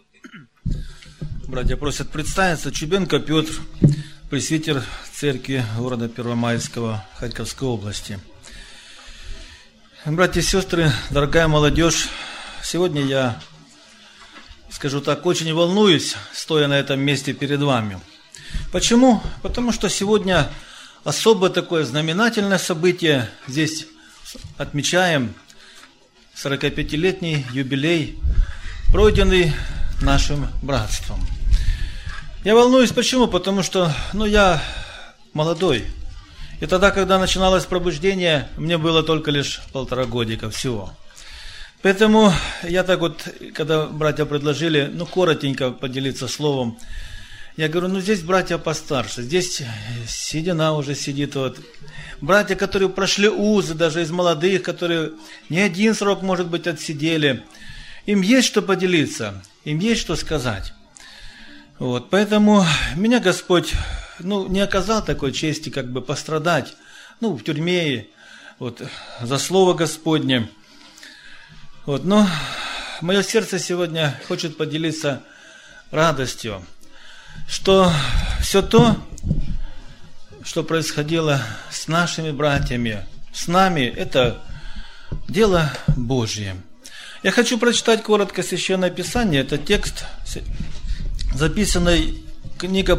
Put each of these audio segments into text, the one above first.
Братья просят представиться. Чубенко Петр, пресвитер церкви города Первомайского Харьковской области. Братья и сестры, дорогая молодежь, сегодня я, скажу так, очень волнуюсь, стоя на этом месте перед вами. Почему? Потому что сегодня особое такое знаменательное событие. Здесь отмечаем 45-летний юбилей, пройденный нашим братством. Я волнуюсь, почему? Потому что, я молодой. И тогда, когда начиналось пробуждение, мне было только лишь 1,5 годика всего. Поэтому я так вот, когда братья предложили, коротенько поделиться словом, я говорю, здесь братья постарше, здесь седина уже сидит вот. Братья, которые прошли узы, даже из молодых, которые не один срок, может быть, отсидели. Им есть что поделиться, им есть что сказать. Вот, поэтому меня Господь, не оказал такой чести, пострадать, в тюрьме, за Слово Господне. Но мое сердце сегодня хочет поделиться радостью, что все то, что происходило с нашими братьями, с нами, это дело Божье. Я хочу прочитать коротко Священное Писание. Это текст, записанный книга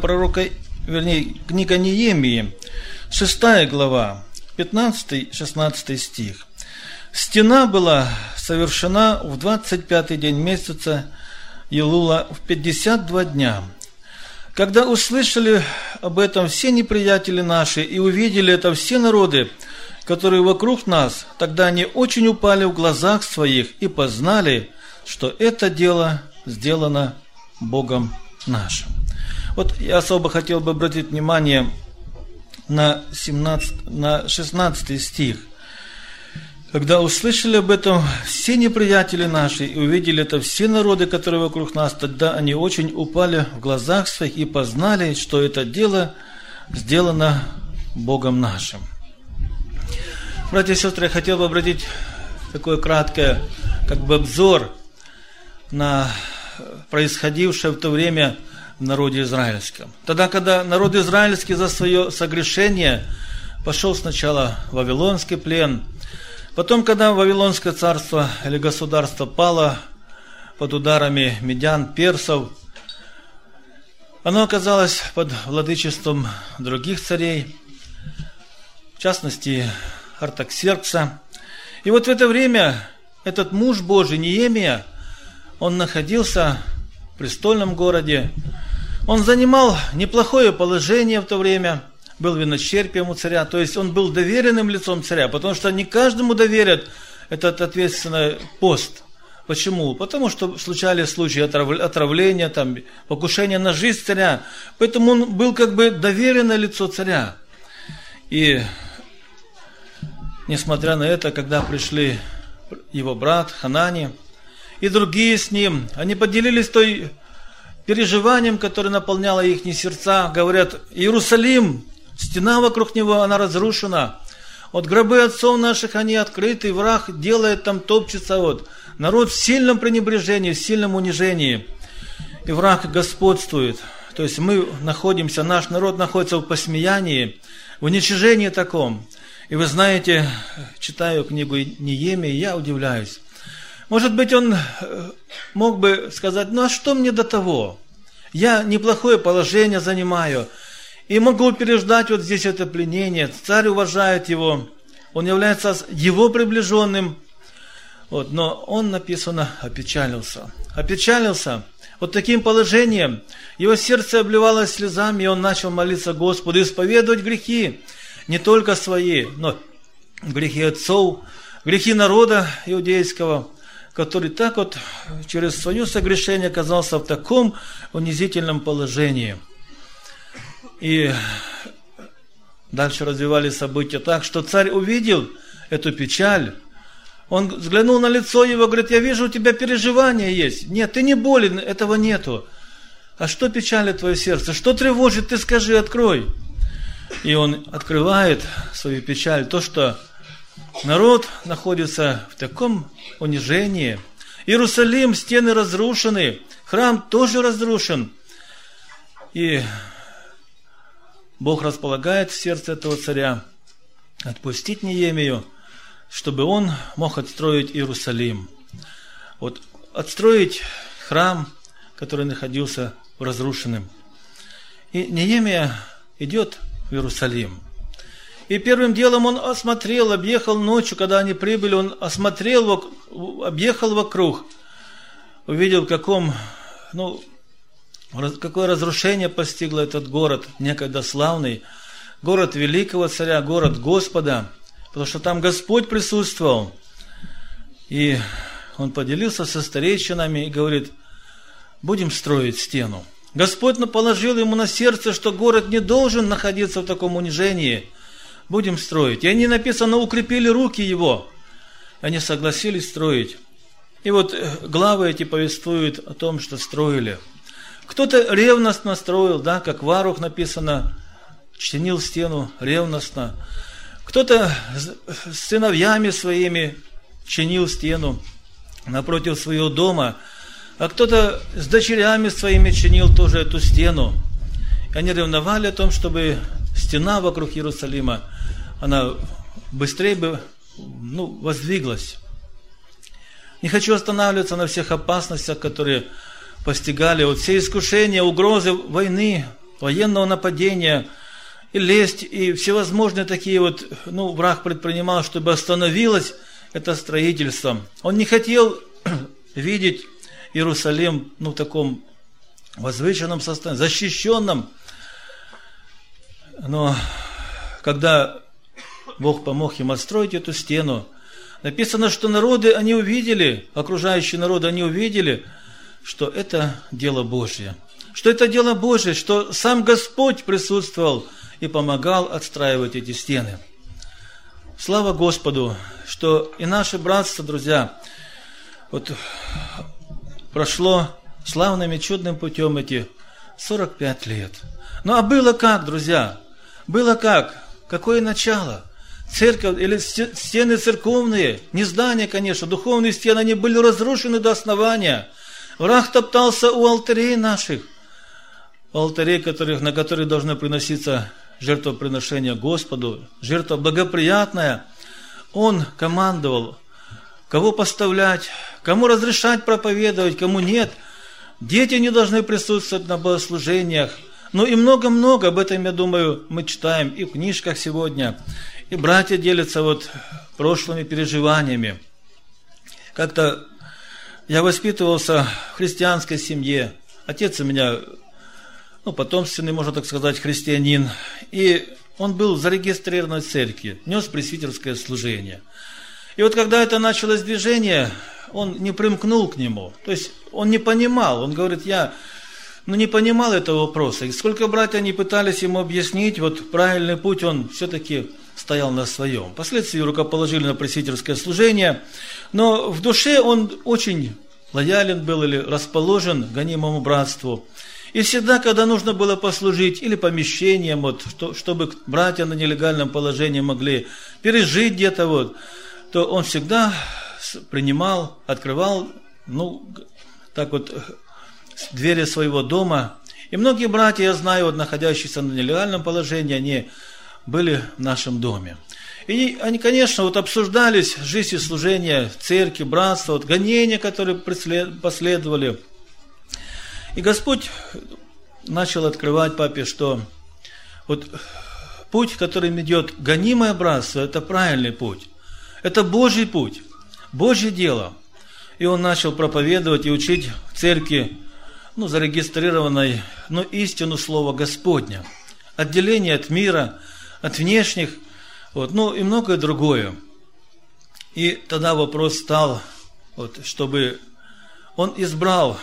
Неемии, 6 глава, 15-16 стих. «Стена была совершена в 25-й день месяца Елула в 52 дня. Когда услышали об этом все неприятели наши и увидели это все народы, которые вокруг нас, тогда они очень упали в глазах своих и познали, что это дело сделано Богом нашим». Я особо хотел бы обратить внимание на 16 стих. «Когда услышали об этом все неприятели наши и увидели это все народы, которые вокруг нас, тогда они очень упали в глазах своих и познали, что это дело сделано Богом нашим». Братья и сестры, я хотел бы обратить такой краткий обзор на происходившее в то время в народе израильском. Тогда, когда народ израильский за свое согрешение пошел сначала в Вавилонский плен, потом, когда Вавилонское царство или государство пало под ударами медян, персов, оно оказалось под владычеством других царей, в частности, Артаксеркса. И в это время этот муж Божий, Неемия, он находился в престольном городе. Он занимал неплохое положение в то время, был виночерпием у царя, то есть он был доверенным лицом царя, потому что не каждому доверят этот ответственный пост. Почему? Потому что случались случаи отравления, покушения на жизнь царя, поэтому он был доверенное лицо царя. И несмотря на это, когда пришли его брат Ханани и другие с ним, они поделились той переживанием, которое наполняло их сердца. Говорят, Иерусалим, стена вокруг него, она разрушена. Гробы отцов наших, они открыты, враг делает там, топчется. Народ в сильном пренебрежении, в сильном унижении. И враг господствует. То есть мы находимся, наш народ находится в посмеянии, в уничижении таком. И вы знаете, читаю книгу Неемии, я удивляюсь. Может быть, он мог бы сказать, а что мне до того? Я неплохое положение занимаю. И могу переждать здесь это пленение. Царь уважает его. Он является его приближенным. Но он, написано, опечалился. Опечалился. Таким положением. Его сердце обливалось слезами, и он начал молиться Господу, исповедовать грехи. Не только свои, но грехи отцов, грехи народа иудейского, который так через свое согрешение оказался в таком унизительном положении. И дальше развивались события так, что царь увидел эту печаль. Он взглянул на лицо его, говорит, я вижу, у тебя переживания есть. Нет, ты не болен, этого нету. А что печалит твое сердце? Что тревожит? Ты скажи, открой. И он открывает свою печаль, то, что народ находится в таком унижении. Иерусалим, стены разрушены, Храм тоже разрушен. И Бог располагает в сердце этого царя отпустить Неемию, чтобы он мог отстроить Иерусалим. Вот отстроить храм, который находился разрушенным. И Неемия идет в Иерусалим. И первым делом он осмотрел, объехал ночью, когда они прибыли, он осмотрел, объехал вокруг, увидел, какое разрушение постигло этот город, некогда славный, город великого царя, город Господа, потому что там Господь присутствовал. И он поделился со старейшинами и говорит: будем строить стену. Господь положил ему на сердце, что город не должен находиться в таком унижении. Будем строить. И они, написано, укрепили руки его. Они согласились строить. И вот главы эти повествуют о том, что строили. Кто-то ревностно строил, да, как Варух написано, чинил стену ревностно. Кто-то с сыновьями своими чинил стену напротив своего дома, а кто-то с дочерями своими чинил тоже эту стену. И они ревновали о том, чтобы стена вокруг Иерусалима, она быстрее бы воздвиглась. Не хочу останавливаться на всех опасностях, которые постигали. Вот все искушения, угрозы войны, военного нападения, и лесть, и всевозможные такие враг предпринимал, чтобы остановилось это строительство. Он не хотел видеть Иерусалим в таком возвышенном состоянии, защищенном. Но когда Бог помог им отстроить эту стену, написано, что народы, они увидели, окружающие народы, они увидели, что это дело Божье. Что это дело Божье, что сам Господь присутствовал и помогал отстраивать эти стены. Слава Господу, что и наше братство, друзья, прошло славным и чудным путем эти 45 лет. Ну а было как, друзья? Было как? Какое начало? Церковь или стены церковные, не здания, конечно, духовные стены, они были разрушены до основания. Враг топтался у алтарей наших, алтарей, на которые должны приноситься жертвоприношения Господу, жертва благоприятная. Он командовал, кого поставлять, кому разрешать проповедовать, кому нет. Дети не должны присутствовать на богослужениях. Ну и много-много об этом, я думаю, мы читаем и в книжках сегодня. И братья делятся прошлыми переживаниями. Как-то я воспитывался в христианской семье. Отец у меня, потомственный, можно так сказать, христианин. И он был зарегистрирован в церкви, нес пресвитерское служение. И когда это началось движение, он не примкнул к нему. То есть он не понимал. Он говорит, я не понимал этого вопроса. И сколько братья не пытались ему объяснить, правильный путь, он все-таки стоял на своем. Впоследствии рукоположили на пресвитерское служение, но в душе он очень лоялен был или расположен к гонимому братству. И всегда, когда нужно было послужить или помещением, чтобы братья на нелегальном положении могли пережить где-то, то он всегда принимал, открывал, двери своего дома. И многие братья, я знаю, находящиеся на нелегальном положении, они были в нашем доме. И они, конечно, обсуждались жизнь и служение церкви, братства, гонения, которые последовали. И Господь начал открывать папе, что путь, которым идет гонимое братство, это правильный путь. Это Божий путь, Божье дело. И он начал проповедовать и учить в церкви, зарегистрированной, истину Слова Господня. Отделение от мира, от внешних, и многое другое. И тогда вопрос стал, чтобы он избрал,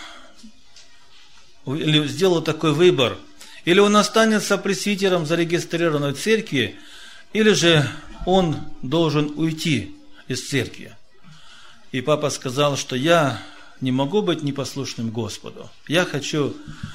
или сделал такой выбор, или он останется пресвитером зарегистрированной церкви, или же он должен уйти из церкви. И папа сказал, что я не могу быть непослушным Господу. Я хочу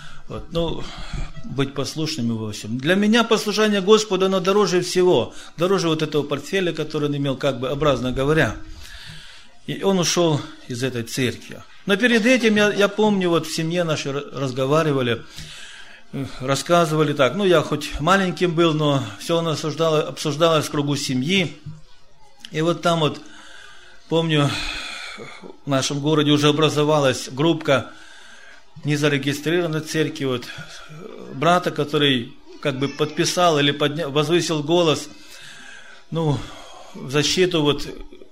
быть послушным во всем. Для меня послушание Господу, оно дороже всего. Дороже этого портфеля, который он имел, образно говоря. И он ушел из этой церкви. Но перед этим, я помню, вот в семье нашей разговаривали, рассказывали так. Ну, я хоть маленьким был, но все у нас обсуждалось в кругу семьи. И вот там вот, помню, в нашем городе уже образовалась группка незарегистрированной церкви, вот, брата, который как бы подписал или возвысил голос, ну, в защиту вот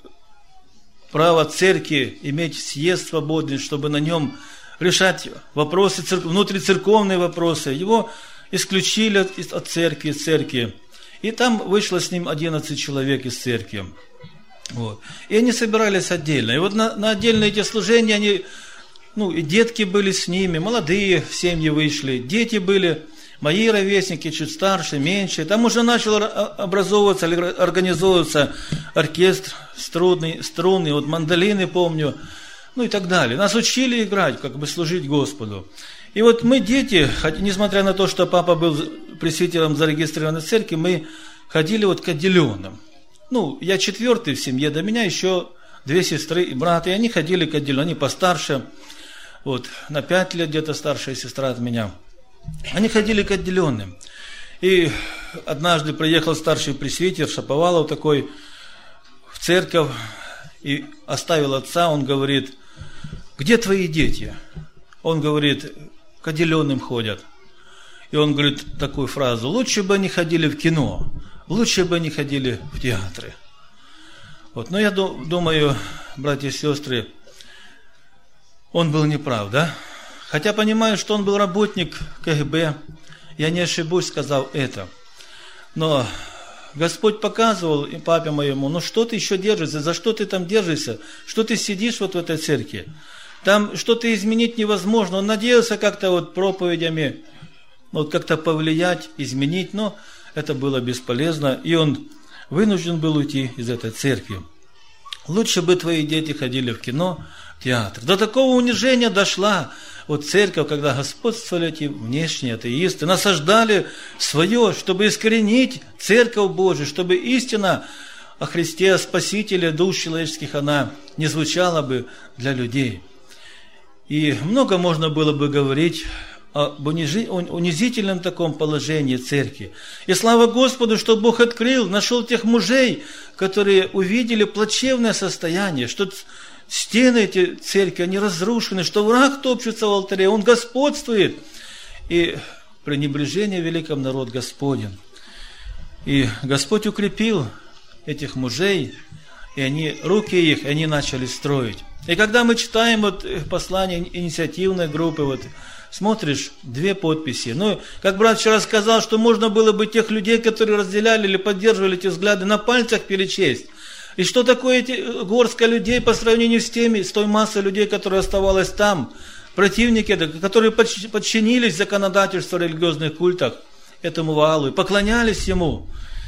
права церкви иметь съезд свободный, чтобы на нем решать вопросы, внутрицерковные вопросы. Его исключили от церкви. И там вышло с ним 11 человек из церкви. Вот. И они собирались отдельно. И вот на отдельные эти служения они, ну, и детки были с ними, молодые семьи вышли, дети были, мои ровесники, чуть старше, меньше. Там уже начал образовываться, организовываться оркестр струнный, вот мандолины, помню, ну и так далее. Нас учили играть, как бы служить Господу. И вот мы, дети, несмотря на то, что папа был пресвитером зарегистрированной церкви, мы ходили вот к отделенным. Ну, я 4-й в семье, до меня еще 2 сестры и брат, и они ходили к отделенным, они постарше, вот, на 5 лет где-то старшая сестра от меня. Они ходили к отделенным. И однажды приехал старший пресвитер Шаповалов такой в церковь и оставил отца, он говорит: где твои дети? Он говорит: к отделенным ходят. И он говорит такую фразу: лучше бы они ходили в кино, лучше бы они ходили в театры. Вот. Но я думаю, братья и сестры, он был неправ, да? Хотя понимаю, что он был работник КГБ, я не ошибусь, сказав это. Но Господь показывал и папе моему: ну что ты еще держишься, за что ты там держишься, что ты сидишь вот в этой церкви? Там что-то изменить невозможно. Он надеялся как-то вот проповедями, вот как-то повлиять, изменить, но это было бесполезно, и он вынужден был уйти из этой церкви. Лучше бы твои дети ходили в кино, в театр. До такого унижения дошла вот церковь, когда господствовали эти внешние атеисты, насаждали свое, чтобы искоренить церковь Божию, чтобы истина о Христе, о Спасителе душ человеческих, она не звучала бы для людей. И много можно было бы говорить об унизительном таком положении церкви. И слава Господу, что Бог открыл, нашел тех мужей, которые увидели плачевное состояние, что стены эти церкви, они разрушены, что враг топчется в алтаре, он господствует. И пренебрежение великом народ Господень. И Господь укрепил этих мужей, и руки их, они начали строить. И когда мы читаем вот послание инициативной группы, вот смотришь, 2 подписи. Ну, как брат вчера сказал, что можно было бы тех людей, которые разделяли или поддерживали эти взгляды, на пальцах перечесть. И что такое эти горстка людей по сравнению с той массой людей, которая оставалась там, противники, которые подчинились законодательству о религиозных культах этому Ваалу и поклонялись ему.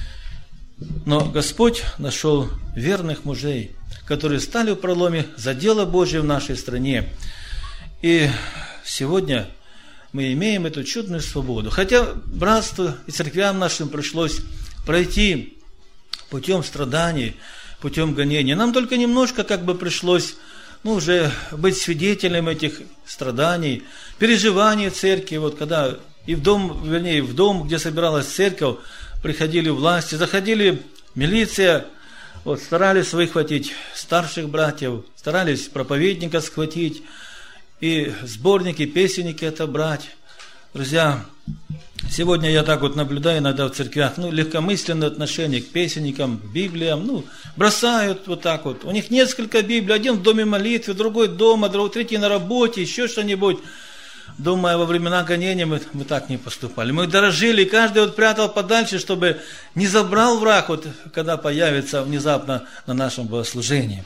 Но Господь нашел верных мужей, которые стали в проломе за дело Божие в нашей стране. И сегодня мы имеем эту чудную свободу. Хотя братству и церквям нашим пришлось пройти путем страданий, путем гонения. Нам только немножко как бы пришлось, уже быть свидетелем этих страданий, переживаний церкви. Вот когда в дом, где собиралась церковь, приходили власти, заходили милиция, вот, старались выхватить старших братьев, старались проповедника схватить, и сборники, песенники отобрать. Друзья, сегодня я так вот наблюдаю иногда в церквях, легкомысленное отношение к песенникам, к Библиям, бросают вот так вот. У них несколько Библий, один в доме молитвы, другой дома, третий на работе, еще что-нибудь. Думаю, во времена гонения мы так не поступали. Мы дорожили, и каждый вот прятал подальше, чтобы не забрал враг, вот, когда появится внезапно на нашем богослужении.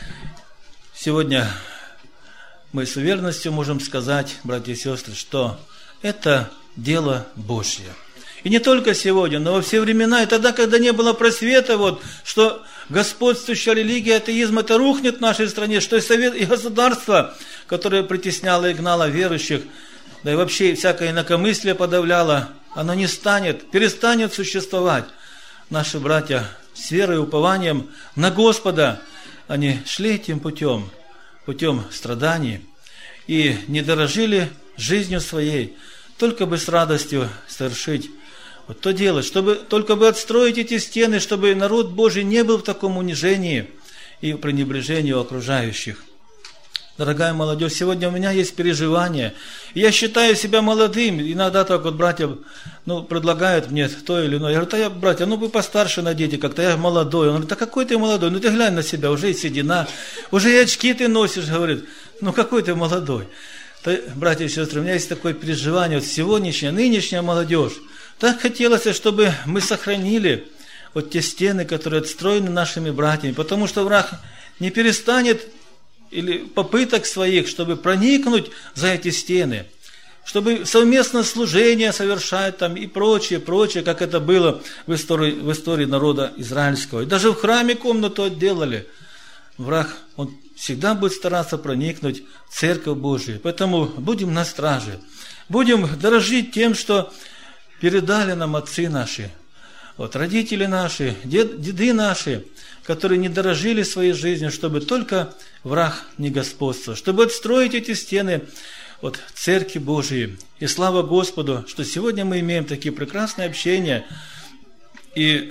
Сегодня мы с уверенностью можем сказать, братья и сестры, что это дело Божье. И не только сегодня, но во все времена, и тогда, когда не было просвета, вот, что господствующая религия, атеизм, это рухнет в нашей стране, что и совет, и государство, которое притесняло и гнало верующих, да и вообще всякое инакомыслие подавляло, оно не станет, перестанет существовать. Наши братья с верой и упованием на Господа, они шли этим путем. путем страданий и не дорожили жизнью своей, только бы с радостью совершить вот то дело, чтобы только бы отстроить эти стены, чтобы народ Божий не был в таком унижении и пренебрежении у окружающих. Дорогая молодежь, сегодня у меня есть переживания. Я считаю себя молодым. Иногда так вот братья предлагают мне то или иное. Я говорю, братья, вы постарше наденьте как-то, я молодой. Он говорит, да какой ты молодой? Ты глянь на себя, уже и седина, уже и очки ты носишь, говорит. Какой ты молодой? Братья и сестры, у меня есть такое переживание, вот сегодняшняя, нынешняя молодежь. Так хотелось, чтобы мы сохранили вот те стены, которые отстроены нашими братьями, потому что враг не перестанет или попыток своих, чтобы проникнуть за эти стены, чтобы совместно служение совершать там и прочее, как это было в истории народа израильского. И даже в храме комнату отделали. Враг, он всегда будет стараться проникнуть в Церковь Божию. Поэтому будем на страже. Будем дорожить тем, что передали нам отцы наши, родители наши, деды наши, которые не дорожили своей жизнью, чтобы только враг не господствовал, чтобы отстроить эти стены Церкви Божией. И слава Господу, что сегодня мы имеем такие прекрасные общения. И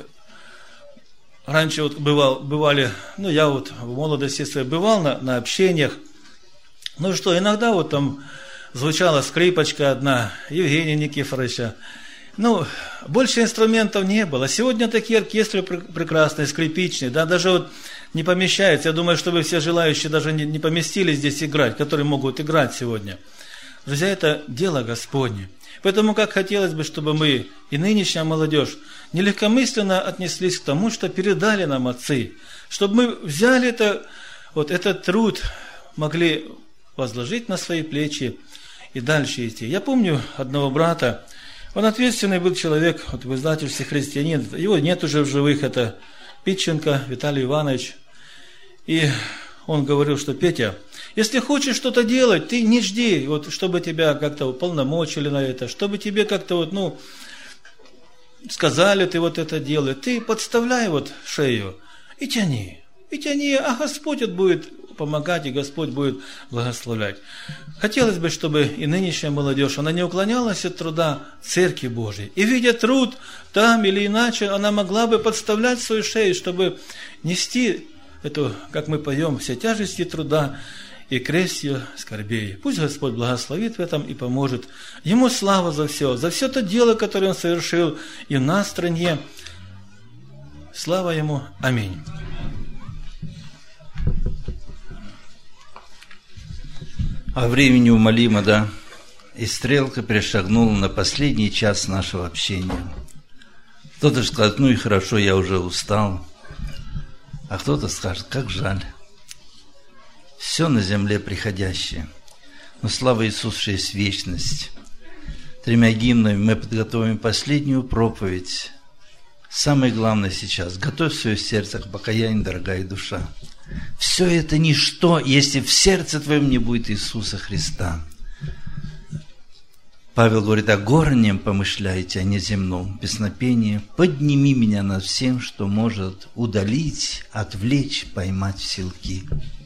раньше бывали, я в молодости своей бывал на общениях. Иногда там звучала скрипочка одна Евгения Никифоровича. Больше инструментов не было. Сегодня такие оркестры прекрасные, скрипичные, даже не помещаются. Я думаю, чтобы все желающие даже не поместились здесь играть, которые могут играть сегодня. Друзья, это дело Господне. Поэтому как хотелось бы, чтобы мы и нынешняя молодежь нелегкомысленно отнеслись к тому, что передали нам отцы, чтобы мы взяли этот труд, могли возложить на свои плечи и дальше идти. Я помню одного брата, он ответственный был человек, в издательстве «Христианин», его нет уже в живых, это Питченко Виталий Иванович. И он говорил, что Петя, если хочешь что-то делать, ты не жди, чтобы тебя как-то уполномочили на это, чтобы тебе как-то сказали, ты это делай, ты подставляй шею и тяни, а Господь будет помогать, и Господь будет благословлять. Хотелось бы, чтобы и нынешняя молодежь, она не уклонялась от труда Церкви Божией. И видя труд там или иначе, она могла бы подставлять свою шею, чтобы нести эту, как мы поем, все тяжести труда и крест ее скорбей. Пусть Господь благословит в этом и поможет. Ему слава за все то дело, которое Он совершил и в нас, в стране. Слава Ему. Аминь. А времени умолимо, да? И стрелка перешагнула на последний час нашего общения. Кто-то скажет, и хорошо, я уже устал. А кто-то скажет, как жаль. Все на земле приходящее. Но слава Иисусу, есть вечность. 3 гимнами мы подготовим последнюю проповедь. Самое главное сейчас, готовь свое сердце к покаянию, дорогая душа. Все это ничто, если в сердце твоем не будет Иисуса Христа. Павел говорит, о горнем помышляйте, а не земном. Песнопение. Подними меня над всем, что может удалить, отвлечь, поймать в селки.